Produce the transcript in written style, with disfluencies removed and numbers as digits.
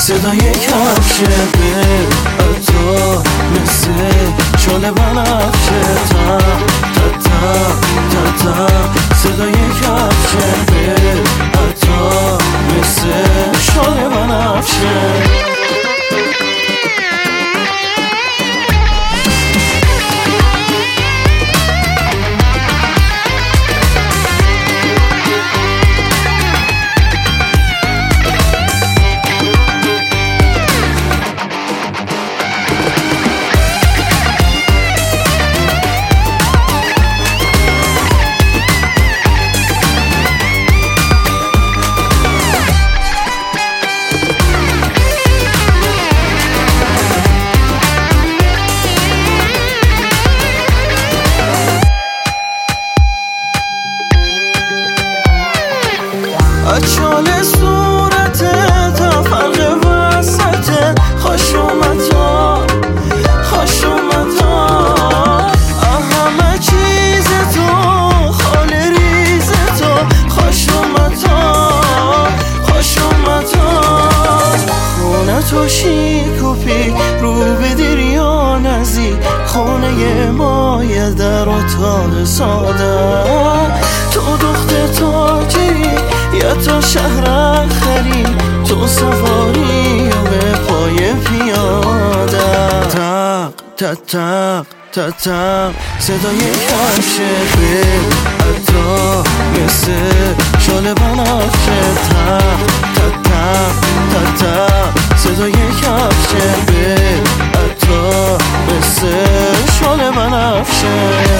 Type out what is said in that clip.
صدای کفشه به تو مثل شعله بنفشه تا تا تا تا تا صدای کفشه به تو مثل شعله بنفشه اچال صورته تا فرق وسطه خوش اومدا خوش اومدا همه چیز تو خال ریز تو خوش اومدا خوش اومدا خونه تو شیکوپی رو به دریا نزی خونه ما یه در اتاق ساده تو دختر تاجری یا تو شهر خری تو سواری و به پای پیاده تق تق تق تق تق صدای کفشه به تو مثل شعله بنفشه تق تق تق تق تق صدای کفشه به تو مثل شعله بنفشه